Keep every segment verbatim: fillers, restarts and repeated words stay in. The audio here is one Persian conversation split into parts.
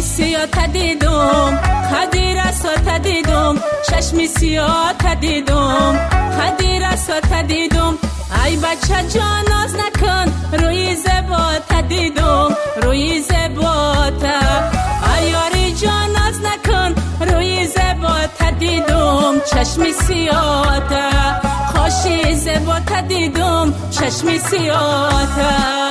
سیاه تدیدم خدیر سا تدیدم چشمی سیاه تدیدم خدیر سا تدیدم ای بچه جان ناز نکن روی زبا تدیدم روی زبا تا ای یاری جان ناز نکن روی زبا تدیدم چشمی سیاه تا خوشی زبا تدیدم چشمی سیاه تا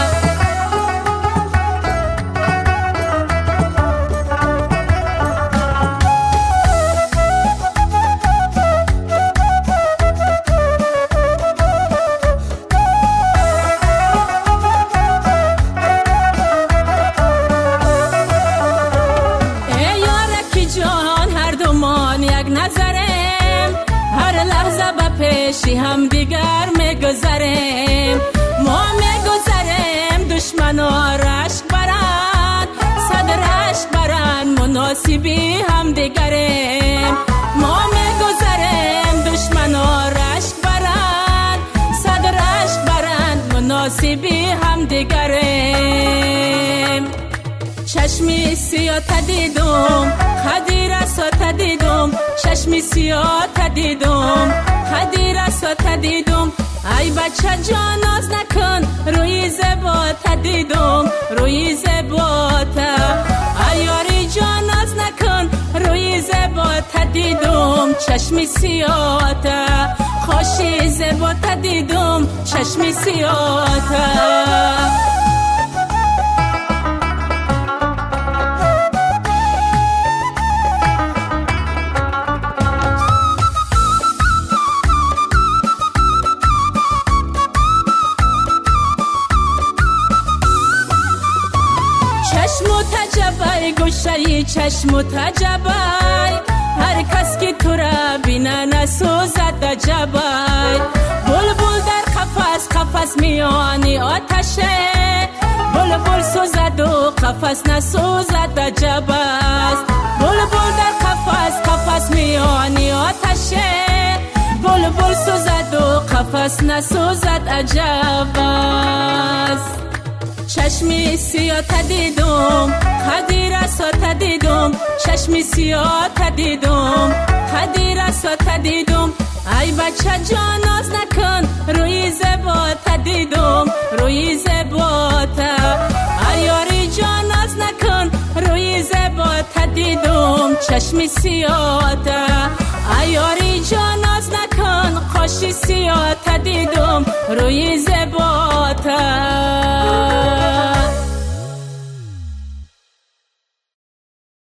پیشی هم دیگر میگذریم ما میگذریم دشمنا رشک برند صد رشک برند مناسبی هم دیگریم ما میگذریم دشمنا رشک برند صد رشک برند مناسبی هم دیگریم چشمی سیاه تدیدم خدیر سا تدیدم چشمی سیاه تدیدم خدیر سا تدیدم ای بچه جان ناز نکن روی زبا تدیدم روی زبا تا ای یاری جان ناز نکن روی زبا تدیدم چشمی سیاه تا خوشی زبا تدیدم چشمی سیاه تا چشم تجبای گوشه چشم تجبای هر کس که تو را بینه نسوزد عجبای بلبل در قفس قفس میانی آتشه بلبل سوزد و قفس نسوزد عجب است بلبل در قفس قفس میانی آتشه بلبل سوزد و قفس نسوزد عجب است چشمی سیاه تدیدم خدیر سا تدیدم چشمی سیاه تدیدم خدیر سا تدیدم ای بچه جان ناز نکن روی زبا تدیدم روی زبا تا ای یاری جان ناز نکن روی زبا تدیدم چشمی سیاه تا ای یاری جان ناز نکن خوشی سیاه تدیدم روی زبا